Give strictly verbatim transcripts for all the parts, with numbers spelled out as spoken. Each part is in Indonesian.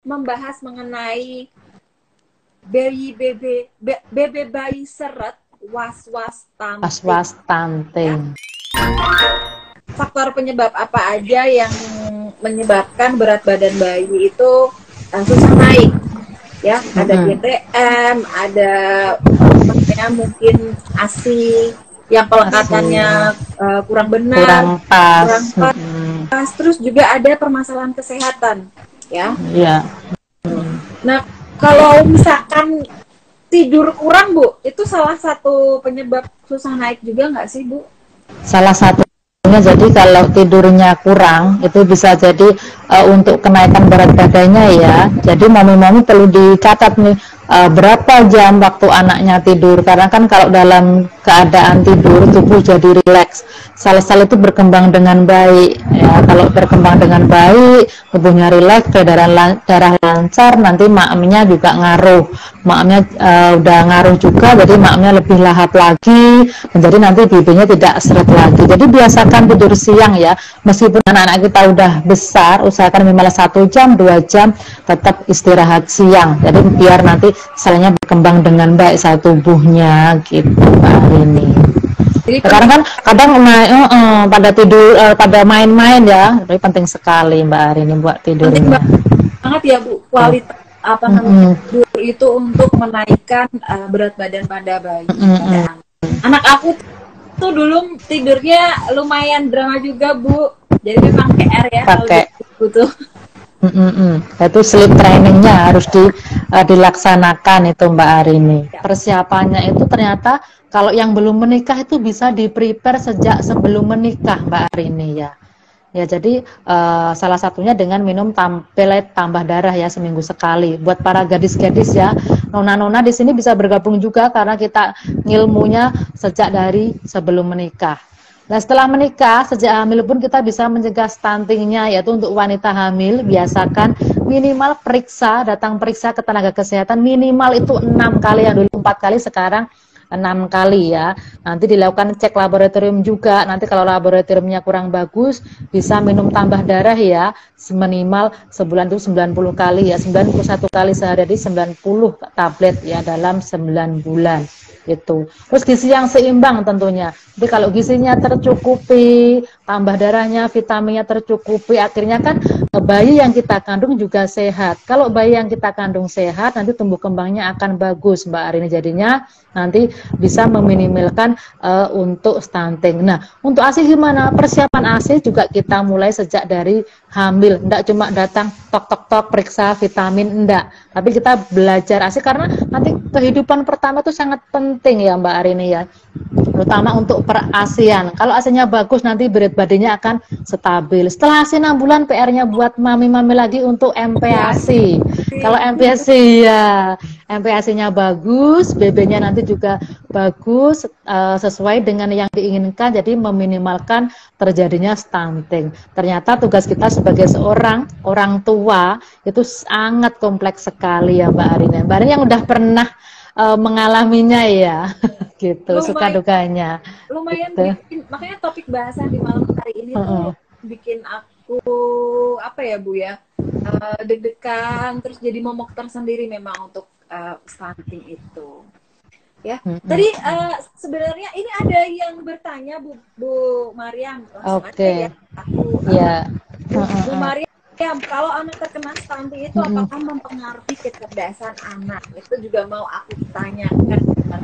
membahas mengenai bayi bebe be- bebe bayi seret was-was stunting. Was-was stunting. Ya. Faktor penyebab apa aja yang menyebabkan berat badan bayi itu uh, susah naik? Ya, ada Mm-hmm. G T M, ada ya, mungkin A S I yang pelekatannya uh, kurang benar, kurang pas, kurang pas. mm-hmm. Terus juga ada permasalahan kesehatan, ya. Yeah. Nah, kalau misalkan tidur kurang, Bu, itu salah satu penyebab susah naik juga nggak sih, Bu? Salah satunya, jadi kalau tidurnya kurang itu bisa jadi uh, untuk kenaikan berat badannya ya. Jadi mami-mami perlu dicatat nih uh, berapa jam waktu anaknya tidur, karena kan kalau dalam keadaan tidur tubuh jadi rileks, sel-sel itu berkembang dengan baik ya. Kalau berkembang dengan baik, tubuhnya rileks, peredaran darah lancar, nanti maknya juga ngaruh, maknya uh, udah ngaruh juga, jadi maknya lebih lahap lagi, menjadi nanti bibinya tidak seret lagi. Jadi biasakan tidur siang ya, meskipun anak-anak kita udah besar, usahakan minimal satu jam, dua jam tetap istirahat siang. Jadi biar nanti selnya berkembang dengan baik saat tubuhnya gitu, Mbak Rini. Sekarang kan kadang uh, uh, pada tidur, uh, pada main-main ya, jadi penting sekali Mbak Rini buat tidurnya. Penting banget ya Bu, kualitas mm. apa namanya mm-hmm. tidur itu untuk menaikkan uh, berat badan pada bayi. Mm-hmm. Pada anak. Anak aku tuh dulu tidurnya lumayan drama juga Bu, jadi memang P R ya pakai butuh. Mm-mm. Itu sleep trainingnya harus di, uh, dilaksanakan itu Mbak Arini. Persiapannya itu ternyata kalau yang belum menikah itu bisa di prepare sejak sebelum menikah Mbak Arini ya. Ya jadi uh, salah satunya dengan minum pelet tambah darah ya seminggu sekali. Buat para gadis-gadis ya, nona-nona di sini bisa bergabung juga karena kita ngilmunya sejak dari sebelum menikah. Nah setelah menikah, sejak hamil pun kita bisa mencegah stuntingnya, yaitu untuk wanita hamil biasakan minimal periksa, datang periksa ke tenaga kesehatan minimal itu enam kali, yang dulu empat kali sekarang enam kali ya. Nanti dilakukan cek laboratorium juga, nanti kalau laboratoriumnya kurang bagus bisa minum tambah darah ya, minimal sebulan itu sembilan puluh kali ya, sembilan puluh satu kali sehari, jadi sembilan puluh tablet ya dalam sembilan bulan itu. Terus gizi yang seimbang tentunya. Jadi kalau gizinya tercukupi, tambah darahnya, vitaminnya tercukupi, akhirnya kan bayi yang kita kandung juga sehat. Kalau bayi yang kita kandung sehat, nanti tumbuh kembangnya akan bagus Mbak Arini. Jadinya nanti bisa meminimalkan uh, untuk stunting. Nah, untuk A S I gimana? Persiapan A S I juga kita mulai sejak dari hamil. Enggak cuma datang tok-tok-tok periksa vitamin, enggak. Tapi kita belajar A S I karena nanti kehidupan pertama itu sangat penting ya Mbak Arini ya. Terutama untuk perasian. Kalau A S I-nya bagus nanti berat badannya akan stabil. Setelah A S I enam bulan P R-nya buat mami-mami lagi untuk M P A S I. Kalau M P A S I ya, M P A S I-nya bagus, B B-nya nanti juga bagus, uh, sesuai dengan yang diinginkan, jadi meminimalkan terjadinya stunting. Ternyata tugas kita sebagai seorang orang tua itu sangat kompleks sekali ya Mbak Arini. Mbak Arini yang udah pernah uh, mengalaminya ya, gitu, lumayan, suka dukanya. Lumayan gitu. bikin, makanya topik bahasan di malam hari ini uh -uh. tuh bikin aku apa ya Bu ya, uh, deg-degan, terus jadi momok tersendiri memang untuk uh, stunting itu. Ya, mm-hmm. Tadi uh, sebenarnya ini ada yang bertanya Bu Bu Mariam, langsung okay. aja ya aku. Uh, yeah. Bu, uh-uh. Bu Mariam, kalau anak terkena stunting itu mm-hmm. apakah mempengaruhi kecerdasan anak? Itu juga mau aku tanyakan.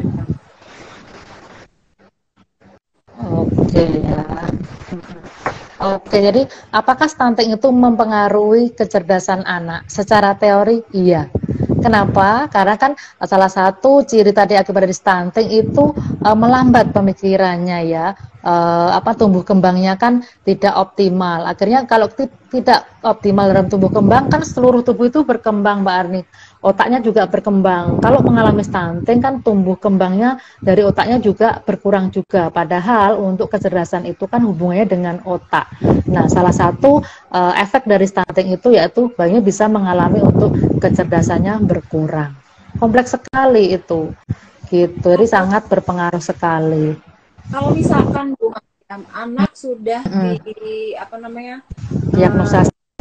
Oke okay, ya. Oke, okay, jadi apakah stunting itu mempengaruhi kecerdasan anak? Secara teori, iya. Kenapa? Karena kan salah satu ciri tadi akibat dari stunting itu e, melambat pemikirannya ya, e, apa tumbuh kembangnya kan tidak optimal. Akhirnya kalau tidak optimal dalam tumbuh kembang kan seluruh tubuh itu berkembang Mbak Arni. Otaknya juga berkembang. Kalau mengalami stunting kan tumbuh kembangnya dari otaknya juga berkurang juga. Padahal untuk kecerdasan itu kan hubungannya dengan otak. Nah, salah satu uh, efek dari stunting itu yaitu bayinya bisa mengalami untuk kecerdasannya berkurang. Kompleks sekali itu. Gitu. Jadi sangat berpengaruh sekali. Kalau misalkan Bu Mariam, anak sudah hmm. di apa namanya? diagnosa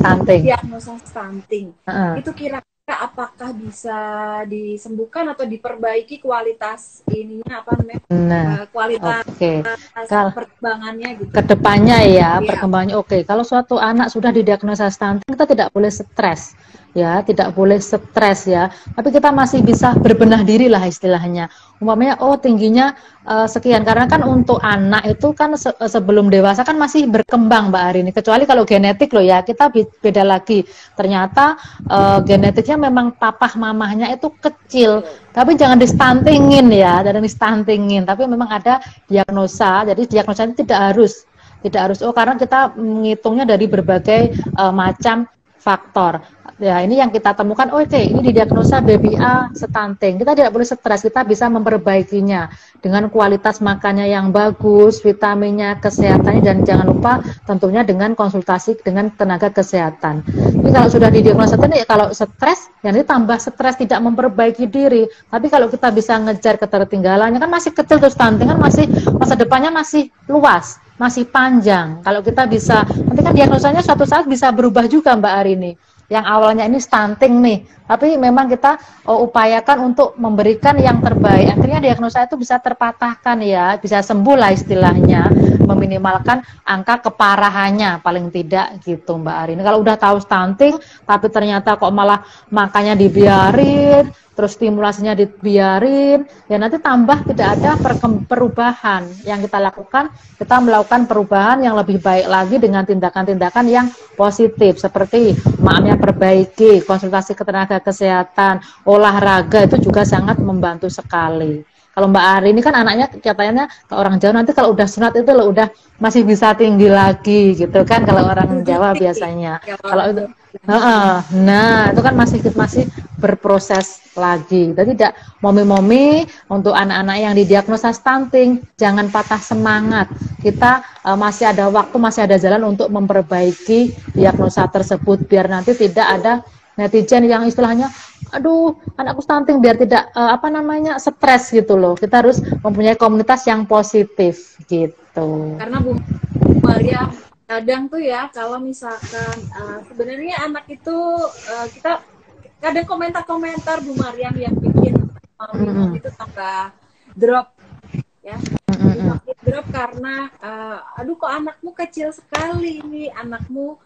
stunting. Diagnosa stunting. Uh-uh. Itu kira-kira apakah bisa disembuhkan atau diperbaiki kualitas ininya apa namanya? Nah, uh, kualitas okay. perkembangannya gitu. Kedepannya ya, ya. perkembangannya oke. Okay. Kalau suatu anak sudah didiagnosa stunting, kita tidak boleh stres. Ya, tidak boleh stres ya. Tapi kita masih bisa berbenah diri lah istilahnya. Umpamanya, oh tingginya uh, sekian. Karena kan untuk anak itu kan se sebelum dewasa kan masih berkembang Mbak Arini. Kecuali kalau genetik loh ya, kita beda lagi. Ternyata uh, genetiknya memang papah mamahnya itu kecil. Tapi jangan distuntingin ya, jangan distuntingin. Tapi memang ada diagnosa. Jadi diagnosa itu tidak harus, tidak harus. Oh karena kita menghitungnya dari berbagai uh, macam faktor. Ya, ini yang kita temukan, oh, oke, okay, ini didiagnosa baby A stunting. Kita tidak boleh stres, kita bisa memperbaikinya dengan kualitas makannya yang bagus, vitaminnya, kesehatannya, dan jangan lupa tentunya dengan konsultasi dengan tenaga kesehatan. Jadi kalau sudah didiagnosa stunting, ya kalau stres, ya nanti tambah stres, tidak memperbaiki diri. Tapi kalau kita bisa ngejar ketertinggalannya, kan masih kecil tuh stunting, kan masih masa depannya masih luas, masih panjang. Kalau kita bisa, nanti kan diagnosanya suatu saat bisa berubah juga Mbak Arini. Yang awalnya ini stunting nih, tapi memang kita oh, upayakan untuk memberikan yang terbaik. Akhirnya diagnosa itu bisa terpatahkan ya, bisa sembuh lah istilahnya, meminimalkan angka keparahannya paling tidak gitu Mbak Arini. Kalau udah tahu stunting, tapi ternyata kok malah makannya dibiarin, terus stimulasinya dibiarin, ya nanti tambah tidak ada perubahan. Yang kita lakukan, kita melakukan perubahan yang lebih baik lagi dengan tindakan-tindakan yang positif, seperti maamnya perbaiki, konsultasi ke tenaga kesehatan, olahraga itu juga sangat membantu sekali. Kalau Mbak Ari ini kan anaknya katanya ke orang Jawa, nanti kalau udah sunat itu loh udah masih bisa tinggi lagi gitu kan kalau orang Jawa biasanya. Kalau itu nah, nah itu kan masih masih berproses lagi. Jadi tidak momi-momi untuk anak-anak yang didiagnosa stunting, jangan patah semangat. Kita uh, masih ada waktu, masih ada jalan untuk memperbaiki diagnosa tersebut biar nanti tidak ada netizen yang istilahnya, aduh anakku stunting, biar tidak uh, apa namanya stres gitu loh. Kita harus mempunyai komunitas yang positif gitu. Karena Bu Maria kadang tuh ya kalau misalkan uh, sebenarnya anak itu uh, kita kadang komentar-komentar Bu Mariam yang bikin uh, mm-hmm. itu tambah drop ya, mm-hmm. drop karena uh, aduh kok anakmu kecil sekali ini, anakmu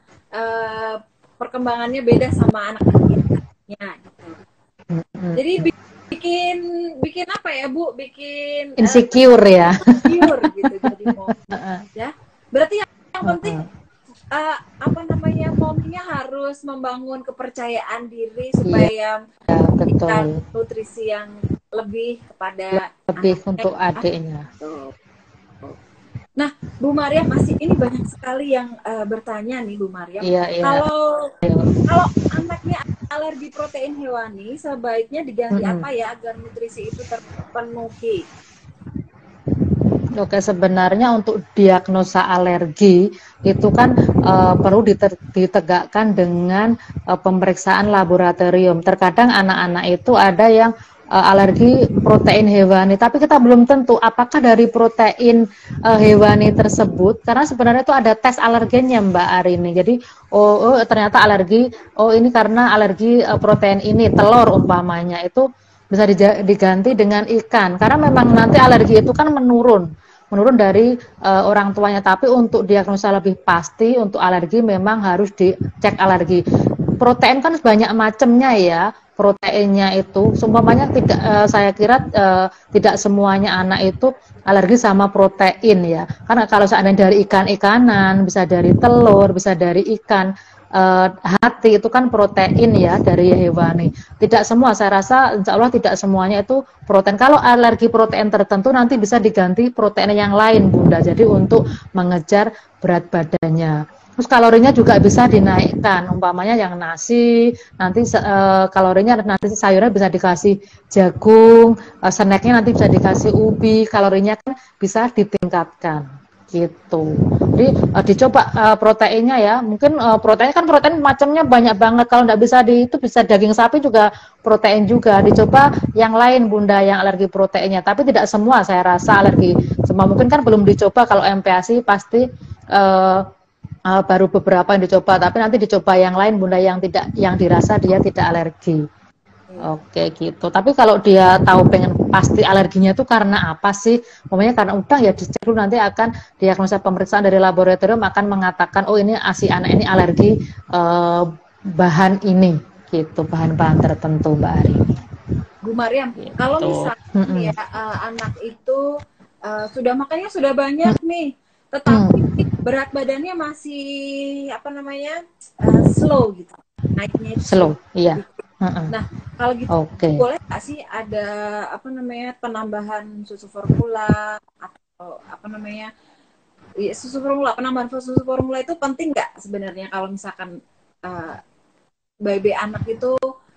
uh, perkembangannya beda sama anak-anaknya gitu. Mm-hmm. Jadi bikin bikin apa ya Bu, bikin insecure uh, ya, insecure gitu jadi mau ya. Berarti yang, yang penting uh, apa namanya momnya harus membangun kepercayaan diri supaya ya, kita nutrisi yang lebih kepada lebih untuk adiknya. Nah, Bu Maria masih ini banyak sekali yang uh, bertanya nih Bu Maria. Iya, iya. Kalau kalau anaknya alergi protein hewani, sebaiknya diganti mm-hmm. apa ya agar nutrisi itu terpenuhi? Oke, sebenarnya untuk diagnosa alergi itu kan uh, perlu ditegakkan dengan uh, pemeriksaan laboratorium. Terkadang anak-anak itu ada yang uh, alergi protein hewani, tapi kita belum tentu apakah dari protein uh, hewani tersebut, karena sebenarnya itu ada tes alergennya Mbak Arini. Jadi oh, oh ternyata alergi, oh ini karena alergi uh, protein ini, telur umpamanya, itu bisa diganti dengan ikan, karena memang nanti alergi itu kan menurun menurun dari uh, orang tuanya. Tapi untuk diagnosa lebih pasti untuk alergi memang harus dicek alergi. Protein kan banyak macamnya ya, proteinnya itu seumpamanya tidak uh, saya kira uh, tidak semuanya anak itu alergi sama protein ya, karena kalau seandainya dari ikan-ikanan, bisa dari telur, bisa dari ikan. Uh, hati itu kan protein ya dari hewani. Tidak semua, saya rasa insya Allah tidak semuanya itu protein. Kalau alergi protein tertentu nanti bisa diganti protein yang lain Bunda, jadi untuk mengejar berat badannya. Terus kalorinya juga bisa dinaikkan, umpamanya yang nasi nanti uh, kalorinya nanti sayurnya bisa dikasih jagung, uh, snacknya nanti bisa dikasih ubi, kalorinya kan bisa ditingkatkan gitu. Jadi uh, dicoba uh, proteinnya ya. Mungkin uh, proteinnya kan protein macamnya banyak banget. Kalau nggak bisa di itu bisa daging sapi juga protein juga. Dicoba yang lain Bunda yang alergi proteinnya. Tapi tidak semua saya rasa alergi. Semua mungkin kan belum dicoba. Kalau M P A S I pasti uh, uh, baru beberapa yang dicoba, tapi nanti dicoba yang lain Bunda yang tidak, yang dirasa dia tidak alergi. Oke gitu. Tapi kalau dia tahu pengen pasti alerginya itu karena apa sih? Pokoknya karena udang ya dicek dulu, nanti akan diagnosa pemeriksaan dari laboratorium akan mengatakan oh ini si anak ini alergi uh, bahan ini gitu, bahan-bahan tertentu Mbak Ari. Bu Mariam, gitu. Kalau misalnya mm -mm. ya uh, anak itu uh, sudah makannya sudah banyak mm. nih, tetapi mm. berat badannya masih apa namanya uh, slow gitu, naiknya slow, iya. Uh-uh. Nah, kalau gitu okay. boleh nggak sih ada apa namanya penambahan susu formula atau apa namanya ya, susu formula, penambahan susu formula itu penting nggak sebenarnya kalau misalkan uh, baby anak itu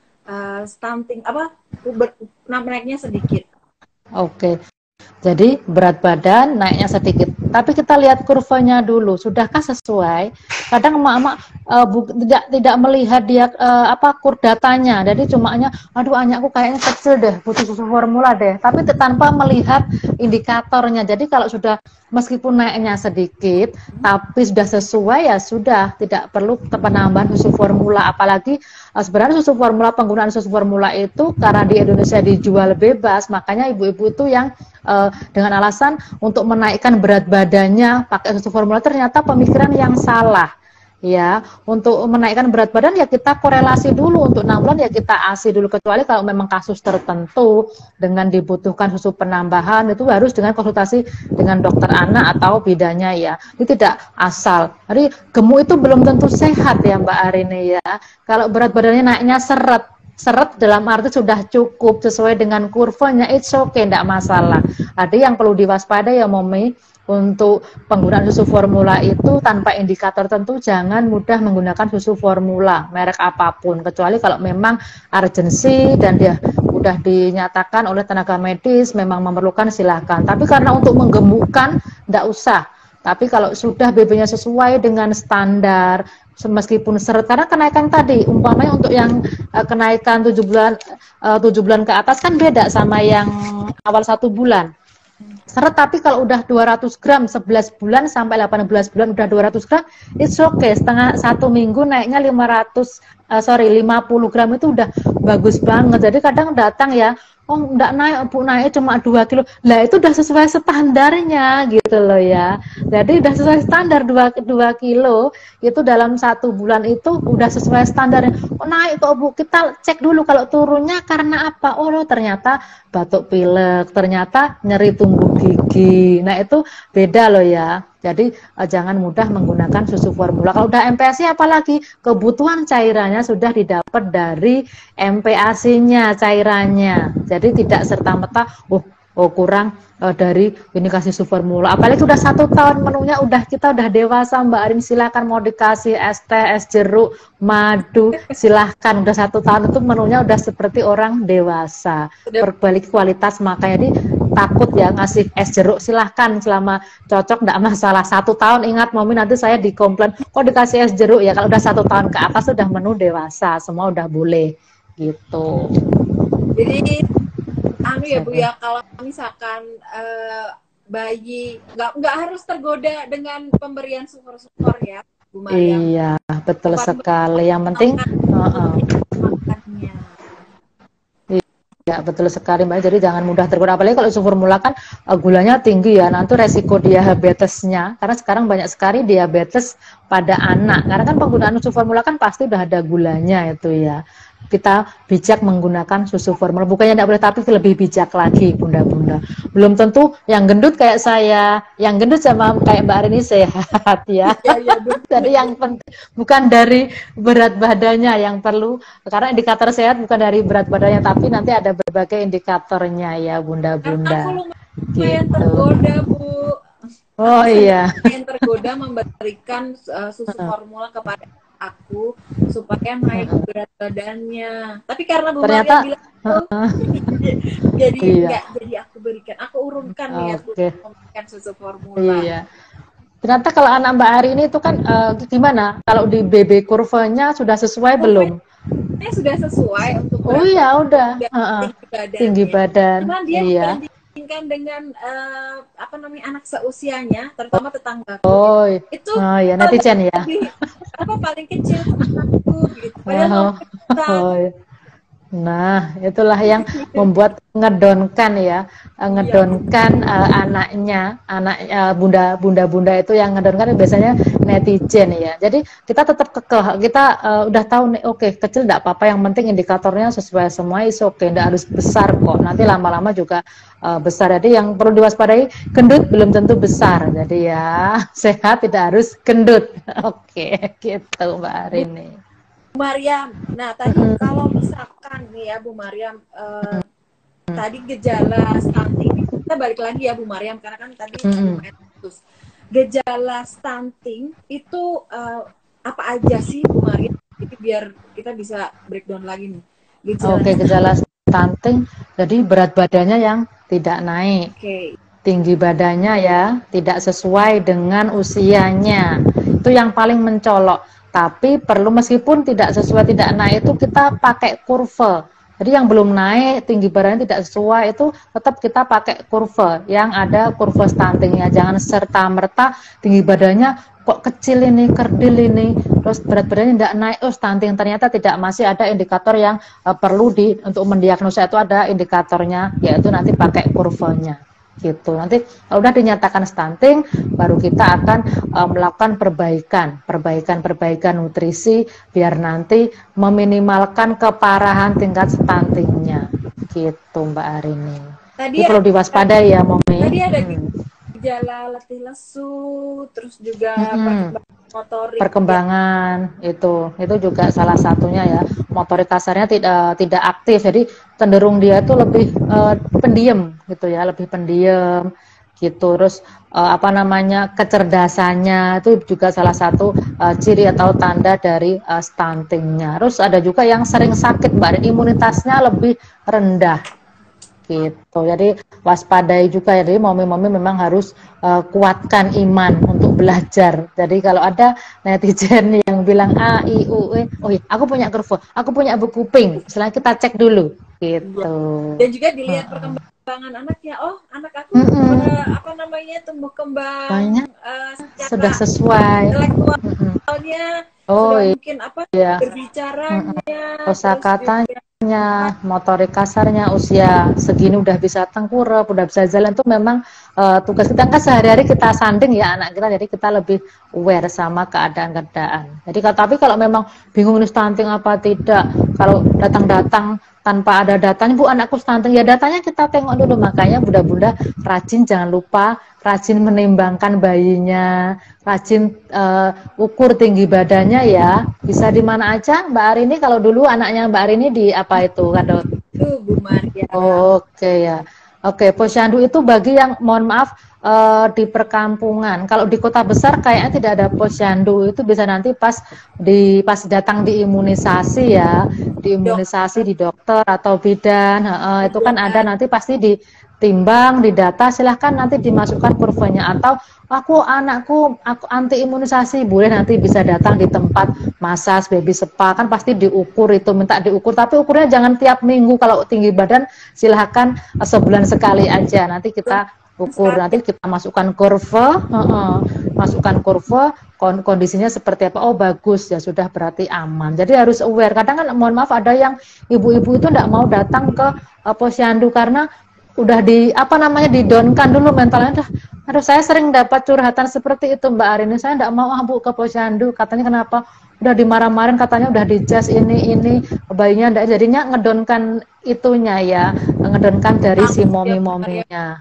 uh, stunting apa ber, naiknya sedikit? Oke. Okay. Jadi berat badan naiknya sedikit, tapi kita lihat kurvanya dulu, sudahkah sesuai? Kadang emak-emak uh, tidak tidak melihat dia uh, apa kur datanya, jadi cuma hanya, aduh anakku kayaknya kecil deh, butuh susu formula deh, tapi tanpa melihat indikatornya. Jadi kalau sudah meskipun naiknya sedikit, tapi sudah sesuai ya sudah, tidak perlu penambahan susu formula. Apalagi uh, sebenarnya susu formula, penggunaan susu formula itu karena di Indonesia dijual bebas, makanya ibu-ibu itu yang Uh, dengan alasan untuk menaikkan berat badannya pakai susu formula, ternyata pemikiran yang salah ya. Untuk menaikkan berat badan ya kita korelasi dulu, untuk enam bulan ya kita A S I dulu, kecuali kalau memang kasus tertentu dengan dibutuhkan susu penambahan itu harus dengan konsultasi dengan dokter anak atau bidannya ya. Ini tidak asal. Jadi gemuk itu belum tentu sehat ya Mbak Arini ya. Kalau berat badannya naiknya seret seret dalam arti sudah cukup sesuai dengan kurvanya, it's okay, tidak masalah. Ada yang perlu diwaspadai ya Momi, untuk penggunaan susu formula itu tanpa indikator tertentu jangan mudah menggunakan susu formula merek apapun, kecuali kalau memang urgensi dan dia sudah dinyatakan oleh tenaga medis memang memerlukan, silahkan. Tapi karena untuk menggemukkan tidak usah. Tapi kalau sudah B B-nya sesuai dengan standar, meskipun seret, karena kenaikan tadi umpamanya untuk yang uh, kenaikan tujuh bulan uh, tujuh bulan ke atas kan beda sama yang awal satu bulan seret. Tapi kalau udah dua ratus gram sebelas bulan sampai delapan belas bulan udah dua ratus gram, it's okay. Setengah satu minggu naiknya lima ratus uh, sorry lima puluh gram itu udah bagus banget. Jadi kadang datang ya, oh enggak naik, Bu, naik cuma dua kilo. Lah itu udah sesuai standarnya gitu loh ya. Jadi udah sesuai standar dua kilo, itu dalam satu bulan itu udah sesuai standarnya. Oh naik kok Bu, kita cek dulu kalau turunnya karena apa. Oh loh, ternyata batuk pilek, ternyata nyeri tumbuh gigi. Nah itu beda loh ya. Jadi uh, jangan mudah menggunakan susu formula. Kalau udah M P A S I apalagi kebutuhan cairannya sudah didapat dari M P A S I-nya, cairannya. Jadi tidak serta-merta oh, oh kurang uh, dari ini kasih susu formula. Apalagi sudah satu tahun menunya udah kita udah dewasa Mbak Arin, silakan mau dikasih es teh, es jeruk, madu, silahkan. Udah satu tahun itu menunya udah seperti orang dewasa. Berbalik kualitas makanya di takut ya ngasih es jeruk, silahkan selama cocok, enggak masalah. Satu tahun ingat Mami, nanti saya dikomplain kok dikasih es jeruk ya. Kalau udah satu tahun ke atas sudah menu dewasa, semua udah boleh gitu. Jadi anu ya Bu ya, kalau misalkan uh, bayi nggak nggak harus tergoda dengan pemberian super-super ya Bu Maria. Iya betul Bukan sekali, yang penting uh -uh. Ya betul sekali Mbak, jadi jangan mudah tergoda, apalagi kalau susu formula kan uh, gulanya tinggi ya, nanti resiko diabetesnya, karena sekarang banyak sekali diabetes pada anak, karena kan penggunaan susu formula kan pasti udah ada gulanya itu ya. Kita bijak menggunakan susu formula, bukannya tidak boleh, tapi lebih bijak lagi bunda-bunda. Belum tentu yang gendut kayak saya, yang gendut sama kayak Mbak Arini sehat ya. Ya, ya jadi yang penting bukan dari berat badannya yang perlu, karena indikator sehat bukan dari berat badannya, tapi nanti ada berbagai indikatornya ya bunda-bunda. Aku lumayan gitu. Tergoda Bu. Oh aku iya. Lumayan tergoda memberikan uh, susu uh. formula kepada aku supaya naik berat badannya, tapi karena Bu Maria bilang itu, uh, jadi iya. enggak, jadi aku berikan, aku urunkan okay. ya memberikan susu formula. Iya. Ternyata kalau anak Mbak Ari ini itu kan uh, gimana? Kalau di B B kurvanya sudah sesuai oh, belum? Ini sudah sesuai untuk oh iya udah tinggi badan. Tinggi badan. Cuman dia iya. bukan di dibandingkan dengan uh, apa namanya anak seusianya, terutama tetanggaku Oh, gitu. Itu oh ya uh, netizen ya. lebih apa paling kecil tuh anakku gitu. Padahal Oh, umurnya besar. oh, ya. Nah, itulah yang membuat ngedonkan ya, eh, Iya, ngedonkan uh, anaknya, anak uh, bunda bunda-bunda itu yang ngedonkan biasanya netizen ya. Jadi kita tetap kekeh, kita uh, udah tahu nih, oke okay, kecil enggak apa-apa, yang penting indikatornya sesuai semua, is oke, okay, enggak harus besar kok. Nanti lama-lama juga uh, besar. Jadi yang perlu diwaspadai, gendut belum tentu besar. Jadi ya sehat tidak harus gendut. Oke, okay, gitu Mbak Arini. Bu Mariam. Nah, tadi kalau misalkan nih ya Bu Mariam, uh, tadi gejala stunting, kita balik lagi ya Bu Mariam, karena kan tadi lumayan putus. Gejala stunting itu uh, apa aja sih Bu Mariam? Jadi biar kita bisa breakdown lagi nih. Gejala Oke, gejala stunting, jadi berat badannya yang tidak naik. Oke. Tinggi badannya ya tidak sesuai dengan usianya. Itu yang paling mencolok. Tapi perlu, meskipun tidak sesuai, tidak naik, itu kita pakai kurva. Jadi yang belum naik, tinggi badannya tidak sesuai, itu tetap kita pakai kurva yang ada kurva stuntingnya. Jangan serta-merta tinggi badannya kok kecil ini, kerdil ini, terus berat badannya tidak naik, oh stunting. Ternyata tidak, masih ada indikator yang uh, perlu di untuk mendiagnosa, itu ada indikatornya, yaitu nanti pakai kurvanya. Gitu. Nanti kalau udah dinyatakan stunting, baru kita akan uh, melakukan perbaikan, perbaikan-perbaikan nutrisi biar nanti meminimalkan keparahan tingkat stuntingnya. Gitu Mbak Arini. Tadi perlu diwaspadai ya, Momi. Tadi ada hmm. gejala letih lesu, terus juga hmm. motorik. Perkembangan ya. itu, itu juga salah satunya ya. Motorik kasarnya tidak tidak aktif, jadi cenderung dia itu lebih uh, pendiam gitu ya, lebih pendiam gitu. Terus uh, apa namanya kecerdasannya itu juga salah satu uh, ciri atau tanda dari uh, stuntingnya. Terus ada juga yang sering sakit Mbak, imunitasnya lebih rendah gitu. Jadi waspadai juga ya. Jadi momi-momi memang harus uh, kuatkan iman untuk belajar. Jadi kalau ada netizen yang bilang A, I, U, E, oh iya, aku punya kurva, aku punya buku pink, setelah kita cek dulu gitu. Dan juga dilihat uh-uh. perkembangan anaknya. Oh, anak aku mm-hmm. uh, apa namanya tumbuh kembang banyak uh, sudah sesuai intelektualnya, mm-hmm. oh, sudah iya. mungkin apa iya. berbicaranya, mm-hmm. kosakatanya, motorik kasarnya, usia segini udah bisa tengkurap, udah bisa jalan. Itu memang uh, tugas kita kan sehari-hari kita sanding ya anak kita, jadi kita lebih aware sama keadaan-keadaan. Jadi tapi kalau memang bingung ini stunting apa tidak, kalau datang-datang tanpa ada datanya, Bu anakku stunting, ya datanya kita tengok dulu. Makanya bunda-bunda rajin, jangan lupa rajin menimbangkan bayinya, rajin uh, ukur tinggi badannya ya. Bisa di mana aja Mbak Arini? Kalau dulu anaknya Mbak Arini di apa itu Kado? Itu Bu Maria. Oh, oke okay, ya. Oke, okay, posyandu itu bagi yang mohon maaf uh, di perkampungan. Kalau di kota besar kayaknya tidak ada posyandu. Itu bisa nanti pas di pas datang di imunisasi ya, di imunisasi di dokter atau bidan. Uh, itu kan ada nanti pasti ditimbang, didata. Silahkan nanti dimasukkan kurvanya. Atau aku anakku aku anti imunisasi, boleh nanti bisa datang di tempat masas baby spa, kan pasti diukur, itu minta diukur, tapi ukurnya jangan tiap minggu. Kalau tinggi badan silahkan sebulan sekali aja, nanti kita ukur, nanti kita masukkan kurva, uh -uh, masukkan kurva kondisinya seperti apa. Oh bagus ya, sudah berarti aman. Jadi harus aware. Kadang kan mohon maaf ada yang ibu-ibu itu tidak mau datang ke uh, posyandu karena udah di apa namanya didonkan dulu mentalnya. Udah, aduh saya sering dapat curhatan seperti itu Mbak Arini, saya tidak mau ah Bu ke posyandu, katanya kenapa, udah dimarah-marahin, katanya udah dijudge ini ini bayinya enggak, jadinya ngedonkan itunya ya, ngedonkan dari si momi-mominya.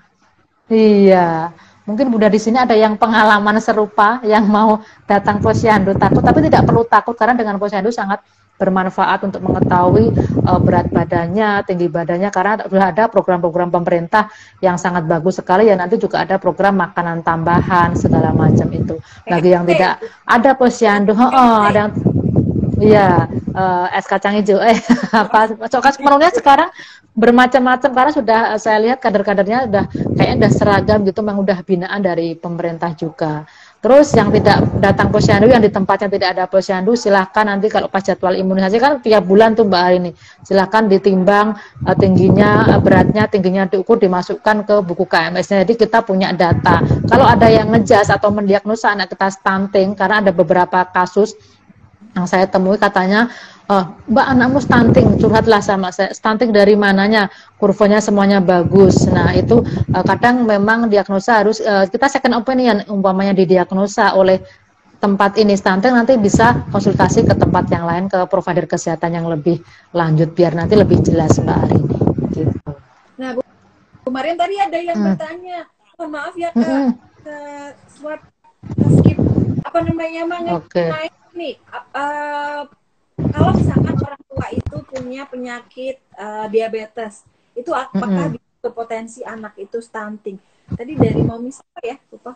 Iya, mungkin Bunda di sini ada yang pengalaman serupa yang mau datang posyandu, takut, tapi tidak perlu takut karena dengan posyandu sangat bermanfaat untuk mengetahui uh, berat badannya, tinggi badannya, karena sudah ada program-program pemerintah yang sangat bagus sekali ya. Nanti juga ada program makanan tambahan segala macam itu. Bagi yang tidak ada posyandu, oh, oh, ada yang iya uh, es kacang hijau, eh apa? Coklat menunya sekarang bermacam-macam karena sudah saya lihat kader-kadernya udah kayaknya udah seragam gitu, memang udah binaan dari pemerintah juga. Terus yang tidak datang posyandu, yang di tempatnya tidak ada posyandu, silahkan nanti kalau pas jadwal imunisasi kan tiap bulan tuh Mbak Arini, silahkan ditimbang uh, tingginya, uh, beratnya, tingginya diukur, dimasukkan ke buku K M S-nya. Jadi kita punya data. Kalau ada yang ngejas atau mendiagnosa anak kita stunting, karena ada beberapa kasus yang saya temui katanya, oh, Mbak anakmu stunting, curhatlah sama saya, stunting dari mananya, kurvanya semuanya bagus. Nah itu uh, kadang memang diagnosa harus uh, kita second opinion, umpamanya didiagnosa oleh tempat ini stunting, nanti bisa konsultasi ke tempat yang lain, ke provider kesehatan yang lebih lanjut biar nanti lebih jelas Mbak Arini. Gitu. Nah Bu, kemarin tadi ada yang hmm. bertanya, oh, maaf ya Kak, hmm. ke swab skip apa namanya mang okay. nih uh, kalau misalkan orang tua itu punya penyakit uh, diabetes, itu apakah mm -hmm. bisa potensi anak itu stunting? Tadi dari Mami siapa ya, lupa.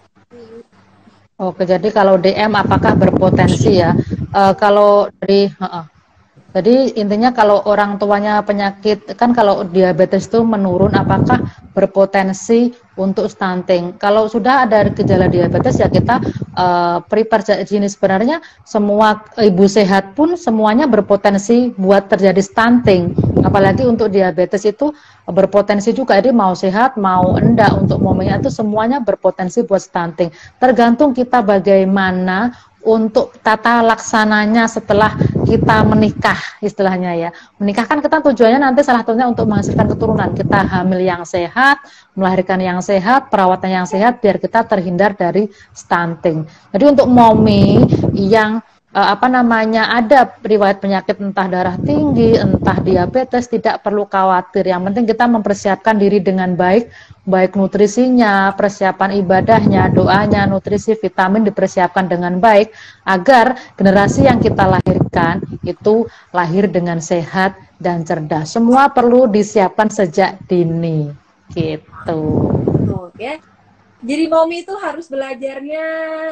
Oke, jadi kalau D M apakah berpotensi ya? Uh, kalau dari uh -uh. Jadi intinya kalau orang tuanya penyakit, kan kalau diabetes itu menurun, apakah berpotensi untuk stunting? Kalau sudah ada gejala diabetes ya kita uh, prepare. Jadi sebenarnya semua ibu sehat pun semuanya berpotensi buat terjadi stunting. Apalagi untuk diabetes itu berpotensi juga. Jadi mau sehat mau enggak untuk momennya itu semuanya berpotensi buat stunting. Tergantung kita bagaimana untuk tata laksananya setelah kita menikah, istilahnya ya. Menikah kan kita tujuannya nanti salah satunya untuk menghasilkan keturunan. Kita hamil yang sehat, melahirkan yang sehat, perawatan yang sehat, biar kita terhindar dari stunting. Jadi untuk mommy yang uh, apa namanya ada riwayat penyakit entah darah tinggi, entah diabetes, tidak perlu khawatir. Yang penting kita mempersiapkan diri dengan baik, baik nutrisinya, persiapan ibadahnya, doanya, nutrisi, vitamin dipersiapkan dengan baik agar generasi yang kita lahirkan itu lahir dengan sehat dan cerdas. Semua perlu disiapkan sejak dini, gitu. Oke. Jadi mommy itu harus belajarnya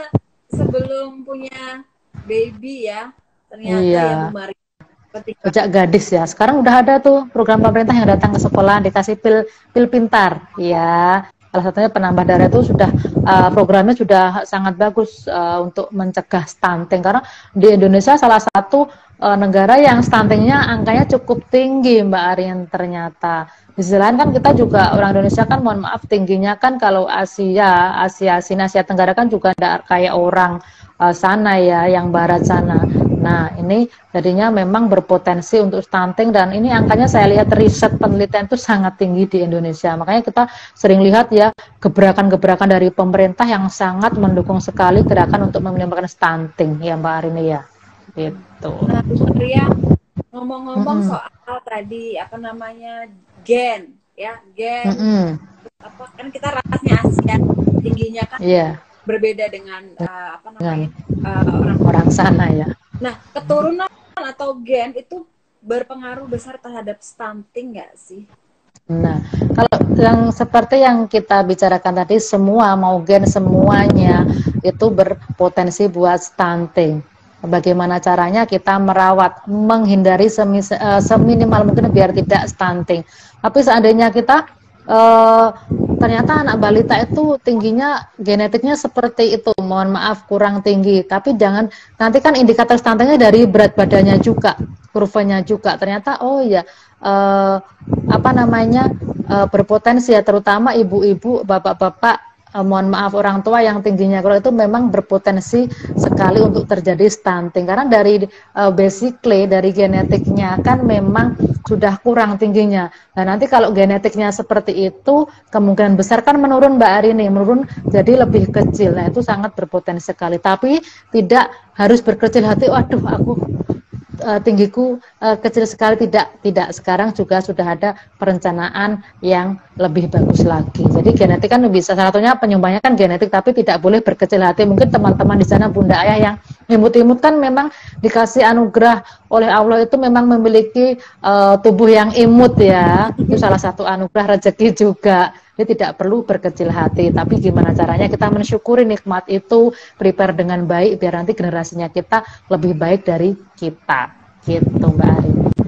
sebelum punya baby ya, ternyata iya. Ya Bu Mari. Sejak gadis ya. Sekarang udah ada tuh program pemerintah yang datang ke sekolah dikasih pil pil pintar, ya. Salah satunya penambah darah itu sudah uh, programnya sudah sangat bagus uh, untuk mencegah stunting, karena di Indonesia salah satu uh, negara yang stuntingnya angkanya cukup tinggi Mbak Arin ternyata. Di sisi lain kan kita juga orang Indonesia kan mohon maaf tingginya kan kalau Asia, Asia, Asia, Asia Tenggara kan juga ada kayak orang uh, sana ya, yang barat sana. Nah ini jadinya memang berpotensi untuk stunting dan ini angkanya saya lihat riset penelitian itu sangat tinggi di Indonesia. Makanya kita sering lihat ya gebrakan-gebrakan dari pemerintah yang sangat mendukung sekali gerakan untuk menimbulkan stunting ya Mbak Arini ya. Gitu. Nah Bu Maria, ngomong-ngomong hmm. soal tadi apa namanya gen ya gen hmm. apa kan kita rasnya Asia tingginya kan yeah. berbeda dengan uh, apa namanya uh, orang orang sana ya. Nah, keturunan atau gen itu berpengaruh besar terhadap stunting nggak sih? Nah, kalau yang seperti yang kita bicarakan tadi, semua mau gen semuanya itu berpotensi buat stunting. Bagaimana caranya kita merawat, menghindari semis, uh, seminimal mungkin biar tidak stunting. Tapi seandainya kita uh, ternyata anak balita itu tingginya genetiknya seperti itu, mohon maaf kurang tinggi, tapi jangan nanti kan indikator stuntingnya dari berat badannya juga, kurvanya juga ternyata oh ya uh, apa namanya uh, berpotensi ya, terutama ibu-ibu, bapak-bapak, Uh, mohon maaf orang tua yang tingginya kalau itu memang berpotensi sekali untuk terjadi stunting karena dari uh, basically dari genetiknya kan memang sudah kurang tingginya. Nah nanti kalau genetiknya seperti itu kemungkinan besar kan menurun Mbak Arini, menurun jadi lebih kecil. Nah itu sangat berpotensi sekali, tapi tidak harus berkecil hati, waduh aku Uh, tinggiku uh, kecil sekali, tidak tidak sekarang juga sudah ada perencanaan yang lebih bagus lagi. Jadi genetik kan bisa, salah satunya penyumbangnya kan genetik, tapi tidak boleh berkecil hati. Mungkin teman-teman di sana bunda ayah yang imut-imut kan memang dikasih anugerah oleh Allah itu memang memiliki uh, tubuh yang imut ya, itu salah satu anugerah rezeki juga. Jadi tidak perlu berkecil hati, tapi gimana caranya kita mensyukuri nikmat itu, prepare dengan baik biar nanti generasinya kita lebih baik dari kita, gitu Mbak Ari.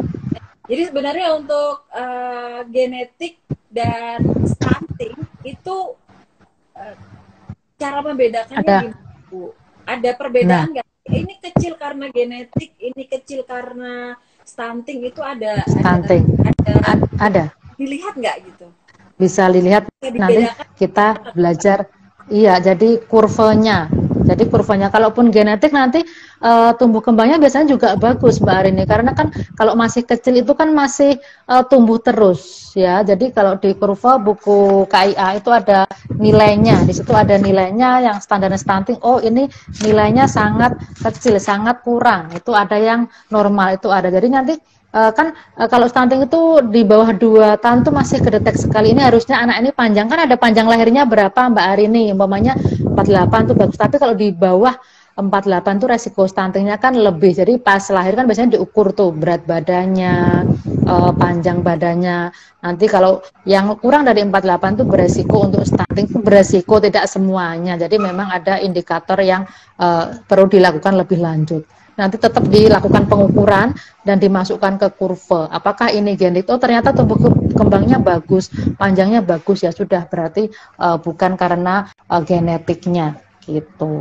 Jadi sebenarnya untuk uh, genetik dan stunting itu uh, cara membedakannya Ada. gimana, Bu? Ada Nah, perbedaan nggak? Ini kecil karena genetik, ini kecil karena stunting, itu ada ada stunting. ada A- ada. dilihat nggak gitu? Bisa dilihat Bisa nanti dibedakan. kita belajar. Iya, jadi kurvanya. Jadi kurvanya, kalaupun genetik nanti uh, tumbuh kembangnya biasanya juga bagus Mbak Arini, karena kan kalau masih kecil itu kan masih uh, tumbuh terus ya. Jadi kalau di kurva buku K I A itu ada nilainya, di situ ada nilainya yang standar stunting. Oh ini nilainya sangat kecil, sangat kurang. Itu ada yang normal, itu ada. Jadi nanti Uh, kan uh, kalau stunting itu di bawah dua tahun itu masih kedetek sekali. Ini harusnya anak ini panjang, kan ada panjang lahirnya berapa Mbak Arini, umpamanya empat puluh delapan itu bagus, tapi kalau di bawah empat puluh delapan tuh resiko stuntingnya kan lebih. Jadi pas lahir kan biasanya diukur tuh berat badannya, uh, panjang badannya. Nanti kalau yang kurang dari empat puluh delapan tuh beresiko untuk stunting, itu beresiko, tidak semuanya. Jadi memang ada indikator yang uh, perlu dilakukan lebih lanjut. Nanti tetap dilakukan pengukuran dan dimasukkan ke kurva. Apakah ini genetik? Oh ternyata tumbuh kembangnya bagus, panjangnya bagus, ya sudah, berarti uh, bukan karena uh, genetiknya gitu.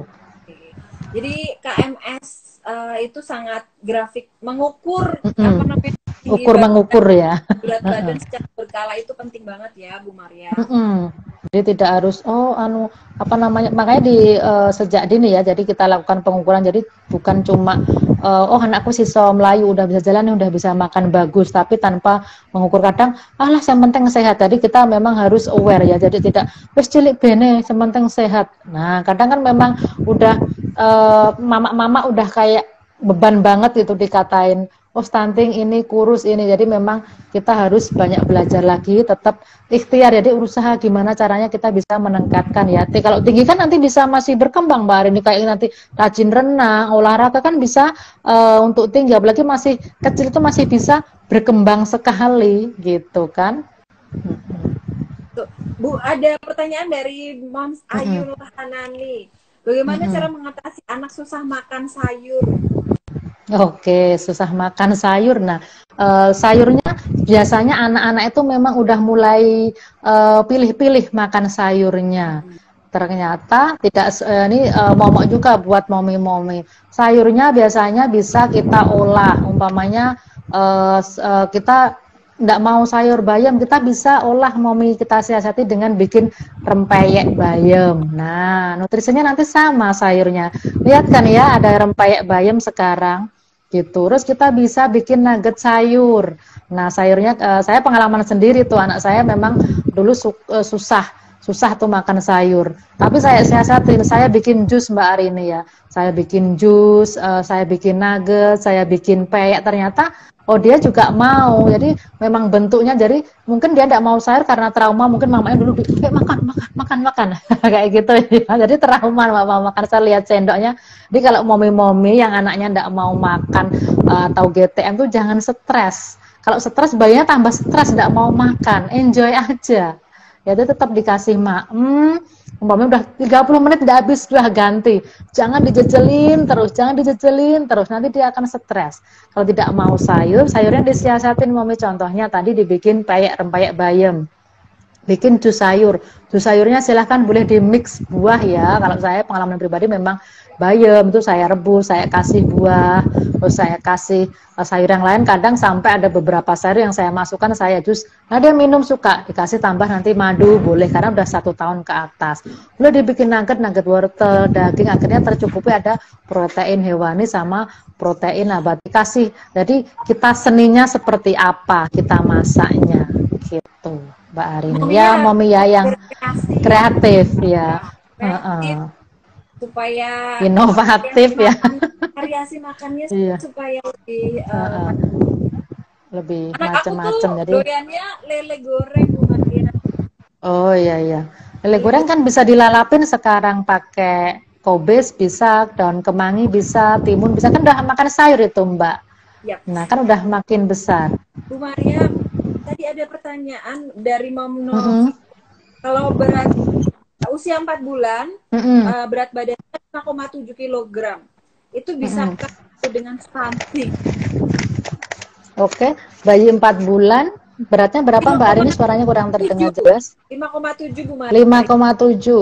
Jadi K M S uh, itu sangat grafik, mengukur Mm-mm. apa namanya, ukur mengukur ya. berat badan secara berkala itu penting banget ya Bu Maria. Mm-mm. Jadi tidak harus oh anu apa namanya, makanya di uh, sejak dini ya, jadi kita lakukan pengukuran. Jadi bukan cuma uh, oh anakku siswa Melayu udah bisa jalan, udah bisa makan bagus, tapi tanpa mengukur. Kadang alah yang penting sehat. Jadi kita memang harus aware ya, jadi tidak wis cilik bene yang penting sehat. Nah kadang kan memang udah uh, mama-mama udah kayak beban banget gitu dikatain oh stunting ini, kurus ini. Jadi memang kita harus banyak belajar lagi, tetap ikhtiar. Jadi usaha gimana caranya kita bisa meningkatkan ya. Tapi kalau tinggi kan nanti bisa masih berkembang Mbak Arini, kayak nanti rajin renang, olahraga kan bisa uh, untuk tinggi, apalagi masih kecil itu masih bisa berkembang sekali gitu kan. Tuh, Bu, ada pertanyaan dari Moms Ayu Hanani. Bagaimana Mm-mm. cara mengatasi anak susah makan sayur? Oke, susah makan sayur. Nah, uh, sayurnya biasanya anak-anak itu memang udah mulai uh, pilih-pilih makan sayurnya. Ternyata tidak uh, ini uh, momok juga buat momi-momi. Sayurnya biasanya bisa kita olah. Umpamanya uh, uh, kita tidak mau sayur bayam, kita bisa olah, momi kita siasati dengan bikin rempeyek bayam. Nah, nutrisinya nanti sama sayurnya. Lihat kan ya, ada rempeyek bayam sekarang gitu. Terus kita bisa bikin nugget sayur. Nah, sayurnya uh, saya pengalaman sendiri tuh, anak saya memang dulu su uh, susah susah tuh makan sayur. Tapi saya siasatin, saya bikin jus Mbak Arini ya. Saya bikin jus, uh, saya bikin nugget, saya bikin peyek. Ternyata oh dia juga mau. Jadi memang bentuknya, jadi mungkin dia tidak mau sayur karena trauma, mungkin mamanya dulu eh, makan makan makan makan kayak gitu ya. Jadi trauma mama makan, saya lihat sendoknya. Jadi kalau momi-momi yang anaknya tidak mau makan uh, atau G T M tuh jangan stres. Kalau stres bayinya tambah stres, tidak mau makan, enjoy aja. Ya dia tetap dikasih mak. Hmm, umpamanya udah tiga puluh menit tidak habis, sudah ganti. Jangan dijejelin terus, jangan dijejelin terus, nanti dia akan stres. Kalau tidak mau sayur, sayurnya disiasatin momi, contohnya tadi dibikin peyek rempeyek bayam. Bikin jus sayur. Jus sayurnya silahkan boleh di mix buah ya. Kalau saya pengalaman pribadi memang bayam itu saya rebus, saya kasih buah, terus saya kasih uh, sayur yang lain. Kadang sampai ada beberapa sayur yang saya masukkan, saya jus. Nah dia minum suka, dikasih tambah nanti madu boleh, karena udah satu tahun ke atas. Boleh dibikin nugget, nugget wortel, daging, akhirnya tercukupi ada protein hewani sama protein nabati. Kasih. Jadi kita seninya seperti apa kita masaknya gitu. Mbak Arini ya, momi ya yang kreatif, kreatif ya, kreatif, uh-uh. supaya inovatif ya, makan, variasi makannya iya. Supaya lebih uh, uh-uh. lebih macam-macam. Jadi doyannya lele goreng Bu Maria. Oh iya iya, lele goreng kan bisa dilalapin sekarang pakai kobis, bisa daun kemangi, bisa timun, bisa, kan udah makan sayur itu Mbak. Yep. Nah kan udah makin besar. Bu Maria, tadi ada pertanyaan dari Mom Nur. Mm-hmm. Kalau berat usia empat bulan, mm-hmm. uh, berat badannya lima koma tujuh kilogram, itu bisa mm-hmm. dengan stunting. Oke, bayi empat bulan, beratnya berapa Mbak Arini? Suaranya kurang terdengar jelas. lima koma tujuh Bu Maria. lima koma tujuh.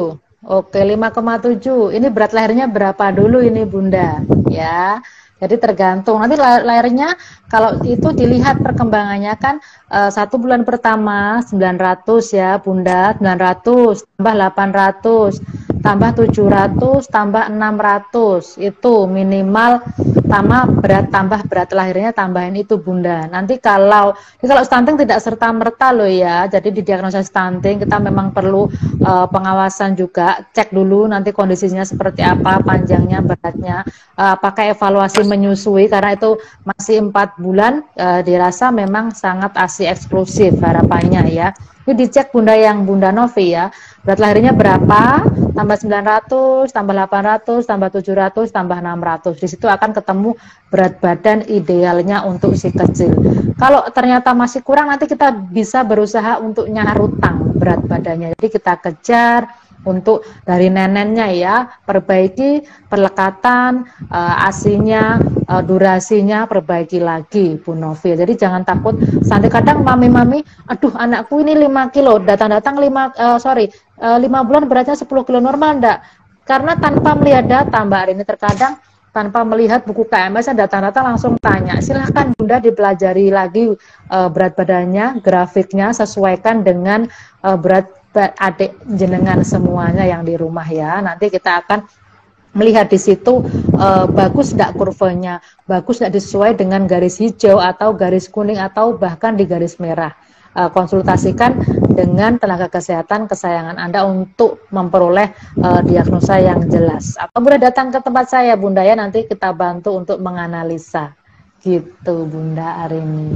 Oke, lima koma tujuh. Ini berat lahirnya berapa dulu ini Bunda? Ya. Jadi tergantung. Nanti lahirnya kalau itu dilihat perkembangannya kan eh, satu bulan pertama sembilan ratus ya Bunda, sembilan ratus tambah delapan ratus tambah tujuh ratus tambah enam ratus itu minimal tambah berat tambah berat lahirnya tambahin itu Bunda. Nanti kalau kalau stunting tidak serta merta loh ya. Jadi di diagnosa stunting kita memang perlu uh, pengawasan juga, cek dulu nanti kondisinya seperti apa, panjangnya, beratnya, uh, apakah evaluasi menyusui karena itu masih empat bulan, uh, dirasa memang sangat asi eksklusif harapannya ya. Ini dicek Bunda yang Bunda Novi ya, berat lahirnya berapa, tambah sembilan ratus, tambah delapan ratus, tambah tujuh ratus, tambah enam ratus. Di situ akan ketemu berat badan idealnya untuk si kecil. Kalau ternyata masih kurang, nanti kita bisa berusaha untuk nyarutang berat badannya. Jadi kita kejar untuk dari nenennya ya, perbaiki perlekatan, uh, asinya, uh, durasinya, perbaiki lagi Bu Novi. Jadi jangan takut. Sampai kadang mami-mami, aduh anakku ini lima kilo, datang-datang lima uh, sorry uh, lima bulan beratnya sepuluh kilo, normal enggak? Karena tanpa melihat data Mbak Arini, terkadang tanpa melihat buku K M S, data-data langsung tanya. Silahkan Bunda dipelajari lagi uh, berat badannya, grafiknya, sesuaikan dengan uh, berat adik jenengan semuanya yang di rumah ya. Nanti kita akan melihat di situ uh, bagus tidak kurvanya, bagus tidak sesuai dengan garis hijau atau garis kuning atau bahkan di garis merah. Uh, konsultasikan dengan tenaga kesehatan kesayangan Anda untuk memperoleh uh, diagnosa yang jelas. Atau boleh datang ke tempat saya Bunda ya, nanti kita bantu untuk menganalisa. Gitu Bunda Arini.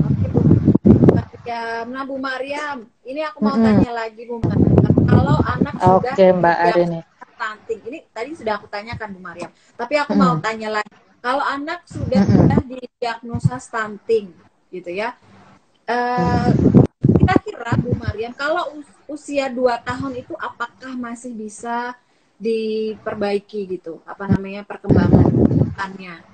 Ya, nah Bu Mariam, ini aku mau mm -hmm. tanya lagi Bu Mariam. Kalau anak sudah Oke, Mbak Arini. Stunting, ini tadi sudah aku tanyakan Bu Mariam. Tapi aku mm -hmm. mau tanya lagi. Kalau anak sudah mm -hmm. sudah didiagnosa stunting, gitu ya. Uh, kira-kira Bu Mariam, kalau us usia dua tahun itu apakah masih bisa diperbaiki gitu? Apa namanya perkembangannya?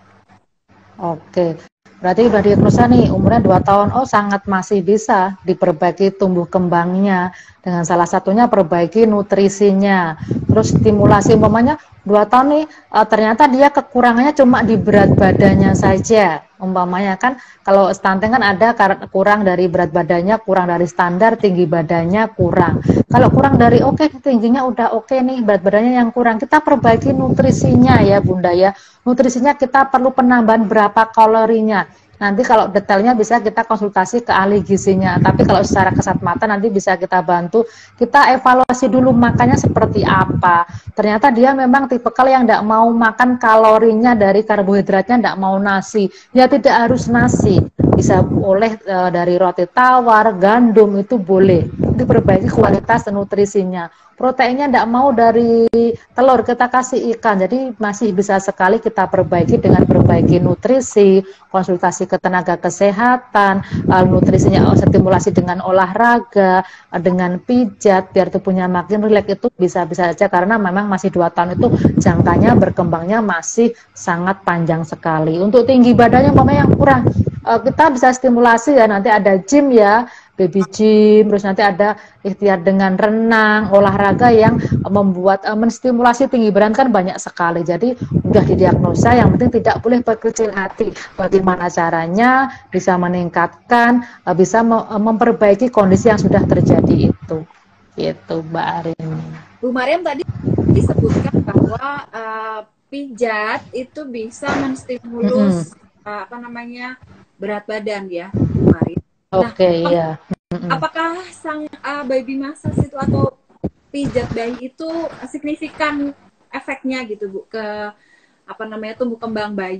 Oke. Berarti udah diagnosa nih umurnya dua tahun, oh sangat masih bisa diperbaiki tumbuh kembangnya dengan salah satunya perbaiki nutrisinya, terus stimulasi umpamanya dua tahun nih uh, ternyata dia kekurangannya cuma di berat badannya saja umpamanya kan, kalau stunting kan ada kurang dari berat badannya, kurang dari standar, tinggi badannya kurang, kalau kurang dari oke okay, tingginya udah oke okay nih, berat badannya yang kurang, kita perbaiki nutrisinya ya Bunda ya. Nutrisinya kita perlu penambahan berapa kalorinya. Nanti kalau detailnya bisa kita konsultasi ke ahli gizinya. Tapi kalau secara kasat mata nanti bisa kita bantu. Kita evaluasi dulu makannya seperti apa. Ternyata dia memang tipikal yang tidak mau makan kalorinya dari karbohidratnya, tidak mau nasi. Ya tidak harus nasi. Bisa oleh e, dari roti tawar, gandum itu boleh. Diperbaiki kualitas nutrisinya. Proteinnya tidak mau dari telur, kita kasih ikan. Jadi masih bisa sekali kita perbaiki dengan perbaiki nutrisi, konsultasi ke tenaga kesehatan, nutrisinya stimulasi dengan olahraga, dengan pijat, biar tubuhnya makin rileks, itu bisa-bisa saja karena memang masih dua tahun itu jangkanya berkembangnya masih sangat panjang sekali. Untuk tinggi badannya umpamanya yang kurang, kita bisa stimulasi ya, nanti ada gym ya, baby gym, terus nanti ada ikhtiar dengan renang, olahraga yang membuat uh, menstimulasi tinggi badan kan banyak sekali. Jadi udah didiagnosa, yang penting tidak boleh berkecil hati. Bagaimana caranya bisa meningkatkan, uh, bisa me memperbaiki kondisi yang sudah terjadi itu. Itu Mbak Arini. Bu Mariam tadi disebutkan bahwa uh, pijat itu bisa menstimulus mm -hmm. uh, apa namanya berat badan ya, Bu Mariam. Oke, okay, nah, iya. Apakah sang uh, baby massage itu atau pijat bayi itu signifikan efeknya gitu Bu ke apa namanya tumbuh kembang bayi?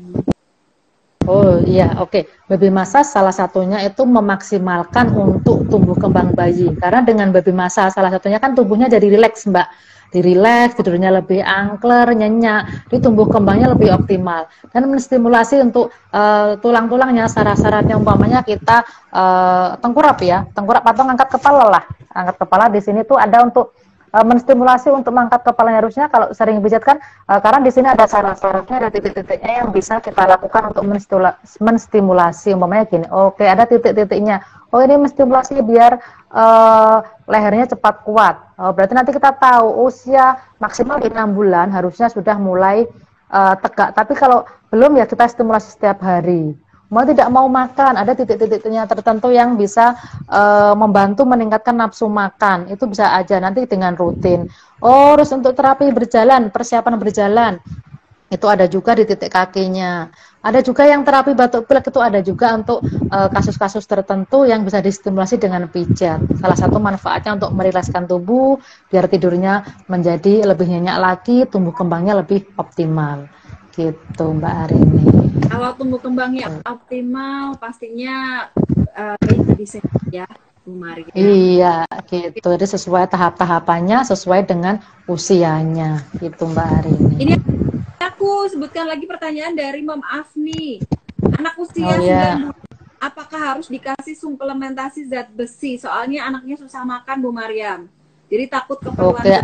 Oh iya, oke. Okay. Baby massage salah satunya itu memaksimalkan untuk tumbuh kembang bayi. Karena dengan baby massage salah satunya kan tubuhnya jadi rileks Mbak. Dirileks, tidurnya lebih angker, nyenyak, di tumbuh kembangnya lebih optimal dan menstimulasi untuk uh, tulang-tulangnya, saraf-sarafnya umpamanya kita uh, tengkurap ya, tengkurap atau ngangkat kepala lah, angkat kepala di sini tuh ada untuk uh, menstimulasi untuk mengangkat kepalanya. Harusnya kalau sering pijat kan, uh, karena di sini ada saraf-sarafnya, ada titik-titiknya yang bisa kita lakukan untuk menstimulasi. Umpamanya gini, oke okay, ada titik-titiknya. Oh ini menstimulasi biar uh, lehernya cepat kuat. Oh, berarti nanti kita tahu usia maksimal di enam bulan harusnya sudah mulai uh, tegak. Tapi kalau belum ya kita stimulasi setiap hari. Mau tidak mau makan, ada titik-titiknya tertentu yang bisa uh, membantu meningkatkan nafsu makan. Itu bisa aja nanti dengan rutin. Oh, terus untuk terapi berjalan, persiapan berjalan, itu ada juga di titik kakinya. Ada juga yang terapi batuk pilek, itu ada juga untuk kasus-kasus uh, tertentu yang bisa distimulasi dengan pijat. Salah satu manfaatnya untuk merilekskan tubuh, biar tidurnya menjadi lebih nyenyak lagi, tumbuh kembangnya lebih optimal. Gitu Mbak Arini. Kalau tumbuh kembangnya optimal, pastinya uh, itu bisa ya, Bu Maria. Iya, gitu. Jadi sesuai tahap-tahapannya, sesuai dengan usianya, gitu Mbak Arini. Ini aku sebutkan lagi pertanyaan dari Mom Afni. Anak usia oh, iya. sembilan bulan, apakah harus dikasih suplementasi zat besi? Soalnya anaknya susah makan, Bu Mariam. Jadi takut keperluan okay.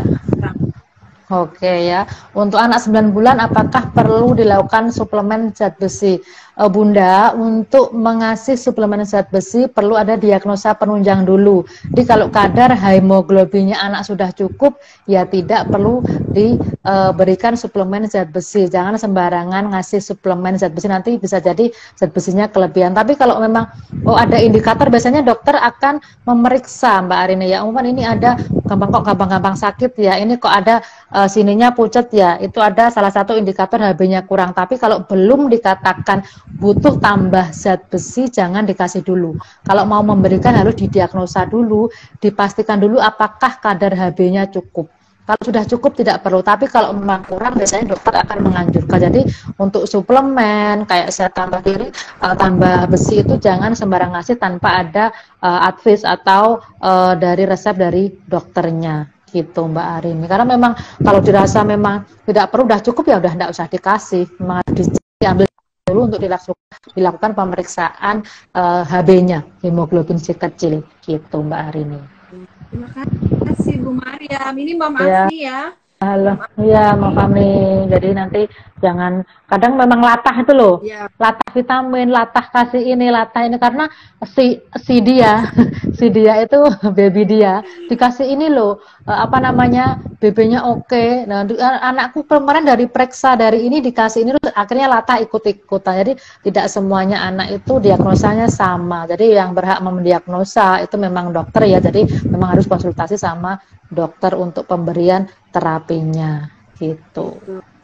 Oke ya, untuk anak sembilan bulan apakah perlu dilakukan suplemen zat besi? E, Bunda, untuk mengasih suplemen zat besi perlu ada diagnosa penunjang dulu. Jadi kalau kadar hemoglobinnya anak sudah cukup, ya tidak perlu diberikan suplemen zat besi. Jangan sembarangan ngasih suplemen zat besi, nanti bisa jadi zat besinya kelebihan. Tapi kalau memang oh ada indikator, biasanya dokter akan memeriksa Mbak Arini ya, umpan ini ada gampang kok gampang-gampang sakit ya, ini kok ada Uh, sininya pucat ya, itu ada salah satu indikator H B-nya kurang. Tapi kalau belum dikatakan butuh tambah zat besi, jangan dikasih dulu. Kalau mau memberikan harus didiagnosa dulu, dipastikan dulu apakah kadar H B-nya cukup. Kalau sudah cukup tidak perlu, tapi kalau memang kurang biasanya dokter akan menganjurkan. Jadi untuk suplemen kayak saya tambah diri, uh, tambah besi itu jangan sembarang ngasih tanpa ada uh, advice atau uh, dari resep dari dokternya. Gitu Mbak Arini, karena memang kalau dirasa memang tidak perlu, udah cukup ya udah tidak usah dikasih, memang diambil dulu untuk dilakukan pemeriksaan uh, H B-nya, hemoglobin si kecil, gitu Mbak Arini. Terima kasih Bu Mariam, ini Mom Afni ya. Halo, iya Mbak Fami. Jadi nanti jangan, kadang memang latah itu loh, ya. Latah vitamin, latah kasih ini, latah ini, karena si si dia, si dia itu baby dia dikasih ini loh, apa namanya, B B-nya oke. Okay. Nah, anakku kemarin dari periksa dari ini dikasih ini, akhirnya latah ikut-ikutan. Jadi tidak semuanya anak itu diagnosanya sama. Jadi yang berhak mendiagnosa itu memang dokter ya. Jadi memang harus konsultasi sama dokter untuk pemberian terapinya gitu.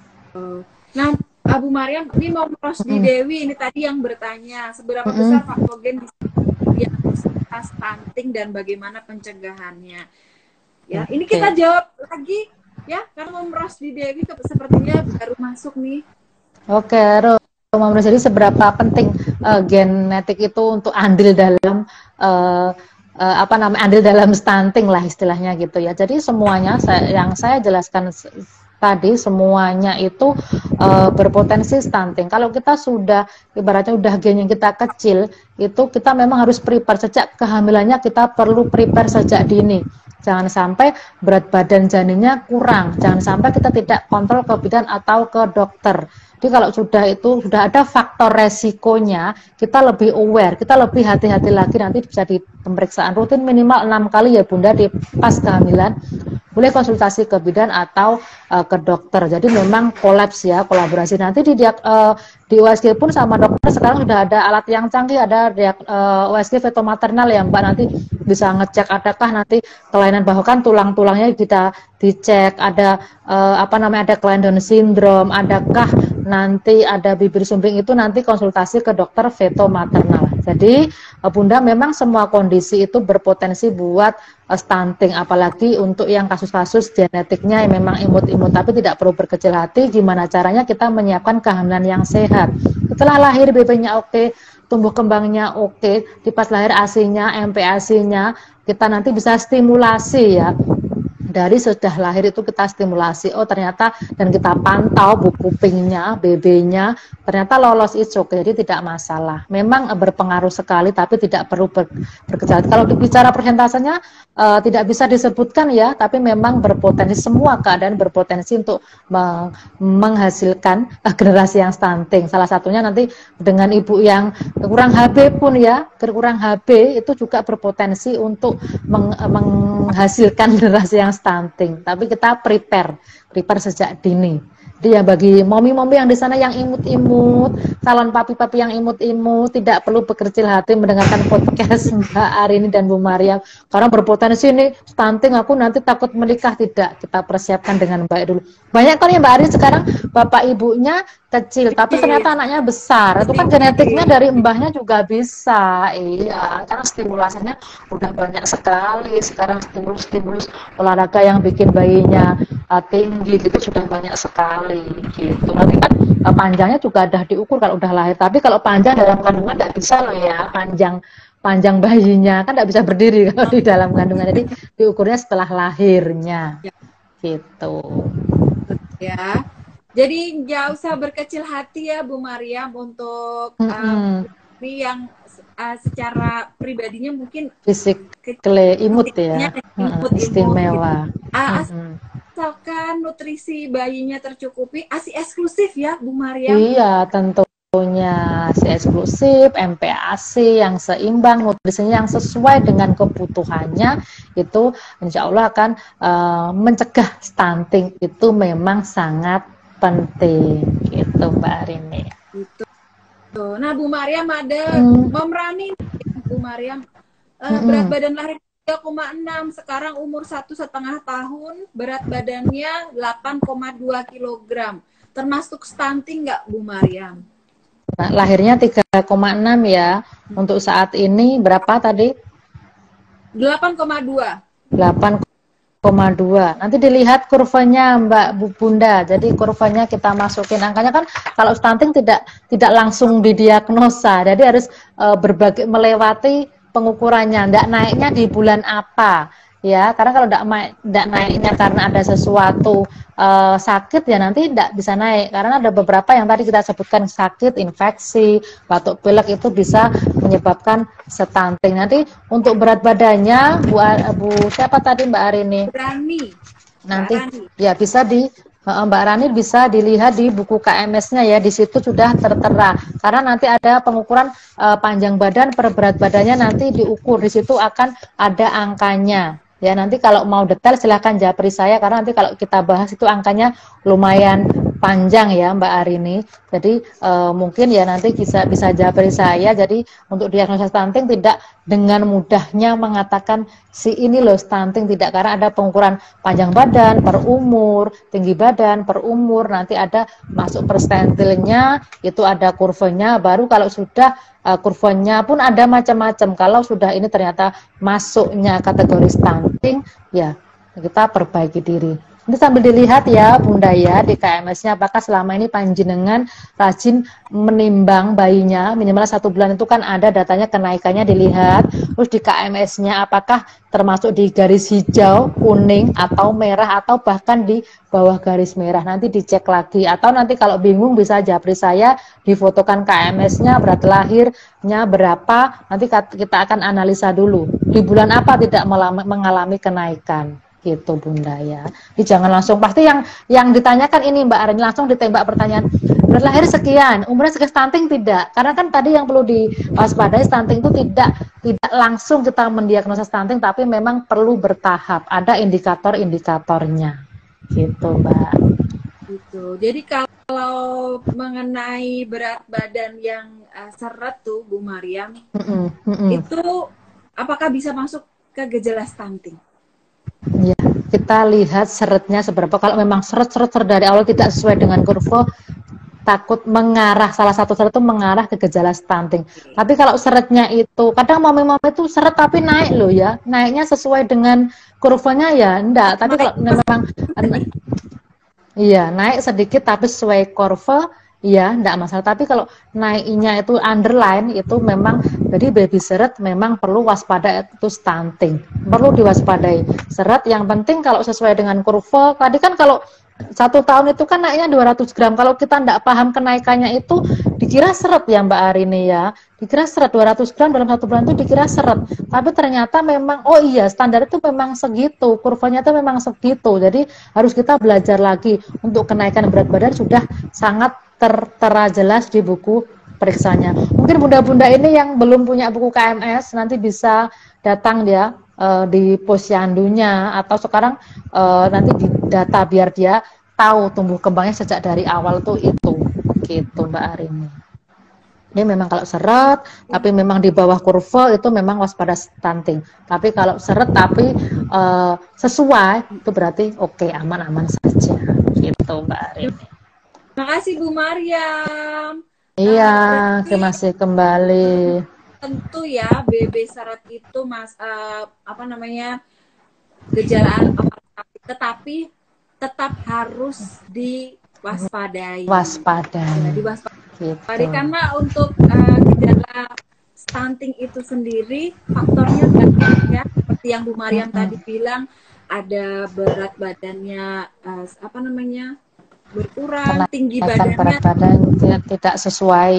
Nah, Abu Mariam, ini mau Rosdi mm. Dewi ini tadi yang bertanya seberapa mm. besar patogen bisa stunting dan bagaimana pencegahannya. Ya, ini kita jawab lagi ya, karena Mom Rosdi Dewi sepertinya baru masuk nih. Oke, Ro. Jadi seberapa penting uh, genetik itu untuk andil dalam uh, Uh, apa namanya andil dalam stunting lah istilahnya gitu ya. Jadi semuanya saya, yang saya jelaskan tadi semuanya itu uh, berpotensi stunting. Kalau kita sudah ibaratnya udah gen yang kita kecil, itu kita memang harus prepare sejak kehamilannya, kita perlu prepare sejak dini. Jangan sampai berat badan janinnya kurang, jangan sampai kita tidak kontrol ke bidan atau ke dokter. Jadi kalau sudah itu sudah ada faktor resikonya, kita lebih aware, kita lebih hati-hati lagi, nanti bisa di pemeriksaan rutin minimal enam kali ya Bunda di pas kehamilan. Boleh konsultasi ke bidan atau uh, ke dokter. Jadi memang kolaps ya, kolaborasi. Nanti di uh, di U S G pun sama dokter sekarang sudah ada alat yang canggih, ada uh, U S G fetomaternal ya Mbak, nanti bisa ngecek adakah nanti kelainan, bahkan tulang-tulangnya kita dicek, ada uh, apa namanya ada kelainan Down syndrome, adakah nanti ada bibir sumbing, itu nanti konsultasi ke dokter fetomaternal. Jadi uh, Bunda memang semua kondisi itu berpotensi buat uh, stunting, apalagi untuk yang kasus-kasus genetiknya yang memang imut-imut, tapi tidak perlu berkecil hati. Gimana caranya kita menyiapkan kehamilan yang sehat. Setelah lahir B B-nya oke, tumbuh kembangnya oke, di pas lahir A S I-nya, M P A S I-nya kita nanti bisa stimulasi ya. dari sudah lahir itu kita stimulasi, oh ternyata, dan kita pantau bu kupingnya, B B-nya, ternyata lolos it's okay, jadi tidak masalah. Memang berpengaruh sekali, tapi tidak perlu ber, bergejala. Kalau bicara persentasenya uh, tidak bisa disebutkan ya, tapi memang berpotensi, semua keadaan berpotensi untuk meng, menghasilkan uh, generasi yang stunting. Salah satunya nanti dengan ibu yang kurang H B pun ya, kurang H B itu juga berpotensi untuk meng, menghasilkan generasi yang stunting, tapi kita prepare, prepare sejak dini. Jadi ya bagi momi-momi yang di sana yang imut-imut, calon papi-papi yang imut-imut, tidak perlu berkecil hati mendengarkan podcast Mbak Arini dan Bu Mariam, karena berpotensi nih stunting, aku nanti takut menikah. Tidak, kita persiapkan dengan baik dulu. Banyak kan ya Mbak Arini sekarang bapak ibunya kecil, tapi ternyata anaknya besar. Itu kan genetiknya dari mbahnya juga bisa. Iya, karena stimulasinya udah banyak sekali. Sekarang stimulus-stimulus olahraga yang bikin bayinya uh, tinggi gitu sudah banyak sekali gitu. Nanti kan uh, panjangnya juga udah diukur kalau udah lahir. Tapi kalau panjang dalam kandungan nggak bisa loh ya, panjang panjang bayinya kan nggak bisa berdiri kalau di dalam kandungan. Jadi diukurnya setelah lahirnya gitu. Ya. Jadi nggak usah berkecil hati ya Bu Mariam untuk um, mm-hmm. yang uh, secara pribadinya mungkin fisik imut ya, imut, istimewa. Gitu. Uh, asalkan nutrisi bayinya tercukupi, ASI eksklusif ya Bu Mariam. Iya tentunya ASI eksklusif, M P A S I yang seimbang, nutrisinya yang sesuai dengan kebutuhannya, itu insya Allah akan uh, mencegah stunting. Itu memang sangat penting gitu Mbak Arini. Gitu. Nah Bu Mariam ada hmm. Memrani Bu Mariam uh, hmm. berat badan lahir tiga koma enam, sekarang umur satu setengah tahun, berat badannya delapan koma dua kilogram, termasuk stunting nggak Bu Mariam? Nah, lahirnya tiga koma enam ya, untuk saat ini berapa tadi? delapan koma dua. delapan koma dua. Nanti dilihat kurvanya Mbak Bu Bunda. Jadi kurvanya kita masukin angkanya, kan kalau stunting tidak tidak langsung didiagnosa. Jadi harus e, berbagai melewati pengukurannya. Ndak naiknya di bulan apa? Ya, karena kalau tidak tidak naiknya karena ada sesuatu uh, sakit ya nanti tidak bisa naik, karena ada beberapa yang tadi kita sebutkan sakit, infeksi, batuk pilek itu bisa menyebabkan stunting. Nanti untuk berat badannya Bu, Bu siapa tadi Mbak Arini? Rani. Nanti Rani. Ya bisa di Mbak Rani bisa dilihat di buku K M S-nya ya, di situ sudah tertera. Karena nanti ada pengukuran uh, panjang badan per berat badannya, nanti diukur di situ akan ada angkanya. Ya nanti kalau mau detail silahkan japri saya, karena nanti kalau kita bahas itu angkanya lumayan panjang ya Mbak Arini. Jadi e, mungkin ya nanti bisa bisa japri saya. Jadi untuk diagnosa stunting tidak dengan mudahnya mengatakan si ini loh stunting, tidak, karena ada pengukuran panjang badan per umur, tinggi badan per umur, nanti ada masuk persentilnya, itu ada kurvanya, baru kalau sudah uh, kurvanya pun ada macam-macam. Kalau sudah ini ternyata masuknya kategori stunting, ya kita perbaiki diri. Ini sambil dilihat ya Bunda ya di K M S-nya, apakah selama ini panjenengan rajin menimbang bayinya minimal satu bulan, itu kan ada datanya kenaikannya dilihat. Terus di K M S-nya apakah termasuk di garis hijau, kuning, atau merah, atau bahkan di bawah garis merah, nanti dicek lagi. Atau nanti kalau bingung bisa japri saya, difotokan K M S-nya, berat lahirnya berapa, nanti kita akan analisa dulu di bulan apa tidak mengalami kenaikan. Gitu Bunda ya. Jadi jangan langsung, pasti yang yang ditanyakan ini Mbak Arini langsung ditembak pertanyaan, berat lahir sekian, umurnya sekian, stunting tidak. Karena kan tadi yang perlu diwaspadai, stunting itu tidak tidak langsung kita mendiagnosa stunting, tapi memang perlu bertahap, ada indikator-indikatornya. Gitu Mbak. Gitu. Jadi kalau mengenai berat badan yang uh, seret tuh Bu Mariam, mm -mm, mm -mm. itu apakah bisa masuk ke gejala stunting? Ya, kita lihat seretnya seberapa. Kalau memang seret-seret dari awal tidak sesuai dengan kurva, takut mengarah, salah satu seret itu mengarah ke gejala stunting. Okay. Tapi kalau seretnya itu, kadang mami-mami itu seret tapi naik loh ya, naiknya sesuai dengan kurvanya ya enggak. Tapi kalau memang iya naik sedikit tapi sesuai kurva, iya, enggak masalah. Tapi kalau naiknya itu underline itu memang, jadi baby seret memang perlu waspada, itu stunting. Perlu diwaspadai. Seret yang penting kalau sesuai dengan kurva, tadi kan kalau satu tahun itu kan naiknya dua ratus gram. Kalau kita enggak paham kenaikannya itu dikira seret ya Mbak Arini ya. Dikira seret dua ratus gram dalam satu bulan itu dikira seret. Tapi ternyata memang, oh iya standar itu memang segitu. Kurvanya itu memang segitu. Jadi harus kita belajar lagi. Untuk kenaikan berat badan sudah sangat tertera jelas di buku periksanya. Mungkin bunda-bunda ini yang belum punya buku K M S nanti bisa datang dia uh, di posyandunya atau sekarang uh, nanti di data biar dia tahu tumbuh kembangnya sejak dari awal tuh itu gitu Mbak Arini. Ini memang kalau seret tapi memang di bawah kurva itu memang waspada stunting. Tapi kalau seret tapi uh, sesuai itu berarti oke okay, aman-aman saja gitu Mbak Arini. Makasih Bu Mariam. Iya, uh, masih kembali. Tentu ya, B B seret itu mas uh, apa namanya gejala awal, tetapi tetap harus diwaspadai. Waspadai. Ya, diwaspadai. Gitu. Karena untuk uh, gejala stunting itu sendiri faktornya banyak ya, seperti yang Bu Mariam mm-hmm. tadi bilang, ada berat badannya uh, apa namanya berkurang, Kenaikan tinggi badannya berat badan tidak, tidak sesuai,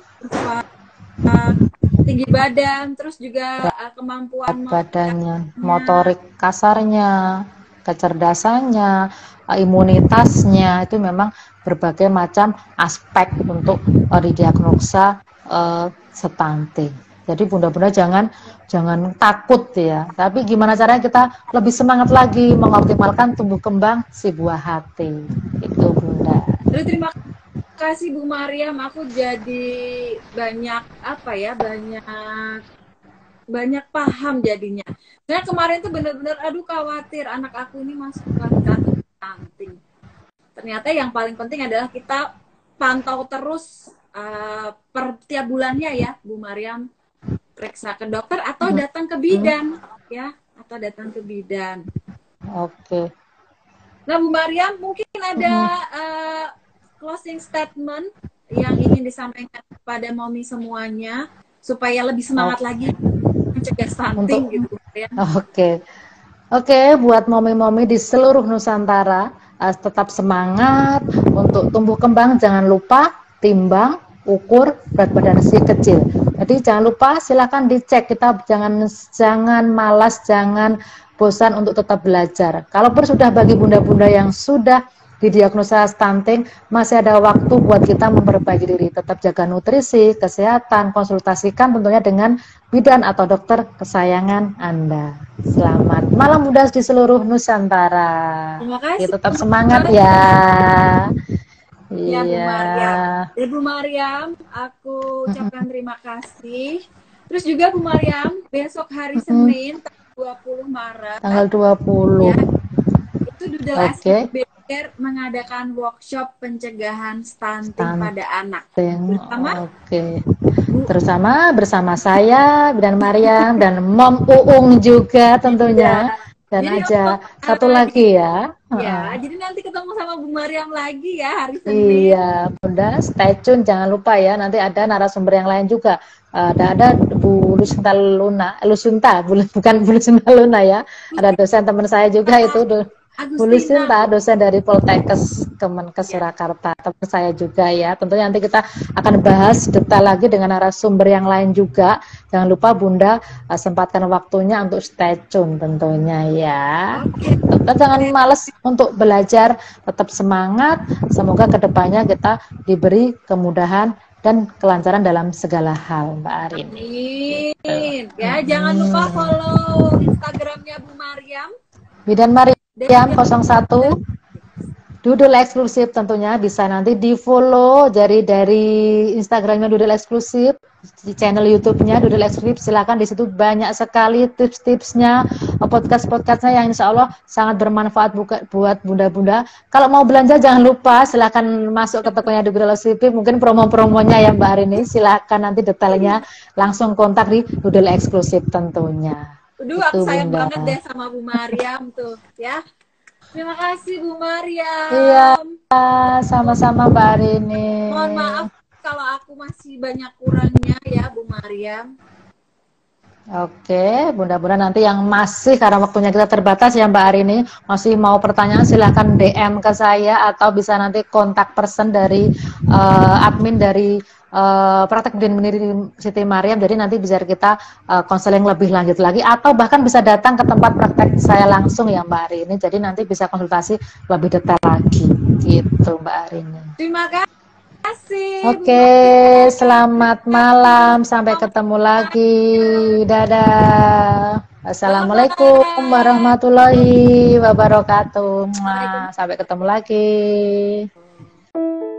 uh, tinggi badan, terus juga uh, kemampuan badannya, motorik kasarnya, kecerdasannya, uh, imunitasnya, itu memang berbagai macam aspek untuk uh, didiagnosa uh, stunting. Jadi bunda-bunda jangan jangan takut ya. Tapi gimana caranya kita lebih semangat lagi mengoptimalkan tumbuh kembang si buah hati. Itu Bunda. Terima kasih Bu Mariam. Aku jadi banyak apa ya banyak banyak paham jadinya. Nah kemarin tuh benar-benar aduh khawatir anak aku ini masuk ke kantor stunting. Ternyata yang paling penting adalah kita pantau terus uh, per tiap bulannya ya Bu Mariam. Periksa ke dokter atau datang ke bidan hmm. ya atau datang ke bidan. Oke. Okay. Nah Bu Mariam mungkin ada hmm. uh, closing statement yang ingin disampaikan kepada momi semuanya supaya lebih semangat okay. lagi mencegah stunting Untuk... gitu ya. Oke. Okay. Oke, okay, buat momi-momi di seluruh Nusantara uh, tetap semangat untuk tumbuh kembang, jangan lupa timbang, ukur berat badan si kecil. Jadi jangan lupa silakan dicek, kita jangan jangan malas, jangan bosan untuk tetap belajar. Kalaupun sudah bagi bunda-bunda yang sudah didiagnosa stunting, masih ada waktu buat kita memperbaiki diri. Tetap jaga nutrisi, kesehatan, konsultasikan tentunya dengan bidan atau dokter kesayangan Anda. Selamat malam bunda di seluruh Nusantara. Terima kasih. Tetap semangat ya. Ya, Bu iya. Mariam. Ya, Bu Mariam, aku ucapkan terima kasih. Terus juga Bu Mariam, besok hari Senin, tanggal dua puluh Maret. Tanggal dua puluh. Ya, itu Doodle okay. S B R mengadakan workshop pencegahan stunting, stunting. pada anak. Bersama Oke. Okay. Bersama bersama saya, Bidan Mariam, dan Mom Uung juga tentunya. Ya. Dan jadi aja satu lagi ya. Ya, uh-uh. jadi nanti ketemu sama Bu Mariam lagi ya hari Senin. Iya, Bunda, stay tune, jangan lupa ya. Nanti ada narasumber yang lain juga. Uh, ada ada Bu Lusinta Luna, Lusunta, bukan Bu Lusinta Luna ya. Ada dosen teman saya juga itu. Bu Lucinta, dosen dari Poltekkes Kemenkes Surakarta, teman saya juga ya. Tentunya nanti kita akan bahas detail lagi dengan narasumber yang lain juga. Jangan lupa Bunda uh, sempatkan waktunya untuk stay tune tentunya ya. Tetap jangan males untuk belajar, tetap semangat. Semoga kedepannya kita diberi kemudahan dan kelancaran dalam segala hal, Mbak Arin. Amin. Ya, jangan lupa follow Instagramnya Bu Mariam. Bidan Mariam nol satu Doodle eksklusif tentunya bisa nanti di follow dari dari Instagramnya Doodle eksklusif, di channel YouTube-nya Doodle eksklusif. Silakan, di situ banyak sekali tips-tipsnya, podcast-podcastnya yang insya Allah sangat bermanfaat buka, buat bunda-bunda. Kalau mau belanja jangan lupa silakan masuk ke tokonya Doodle eksklusif. Mungkin promo-promonya ya Mbak Arini, silakan nanti detailnya langsung kontak di Doodle eksklusif tentunya. Aduh, aku sayang banget deh sama Bu Mariam tuh, ya. Terima kasih Bu Iya, Mariam. sama-sama Mbak Arini. Mohon maaf kalau aku masih banyak kurangnya ya Bu Mariam. Oke, mudah-mudahan nanti yang masih, karena waktunya kita terbatas ya Mbak Arini, masih mau pertanyaan silahkan D M ke saya atau bisa nanti kontak person dari uh, admin dari uh, Praktek Bidan Mandiri Siti Mariam, jadi nanti bisa kita konseling uh, lebih lanjut lagi atau bahkan bisa datang ke tempat praktek saya langsung ya Mbak Arini, jadi nanti bisa konsultasi lebih detail lagi gitu Mbak Arini. Terima kasih. Oke, selamat malam. Sampai ketemu lagi. Dadah. Assalamualaikum warahmatullahi wabarakatuh. Sampai ketemu lagi.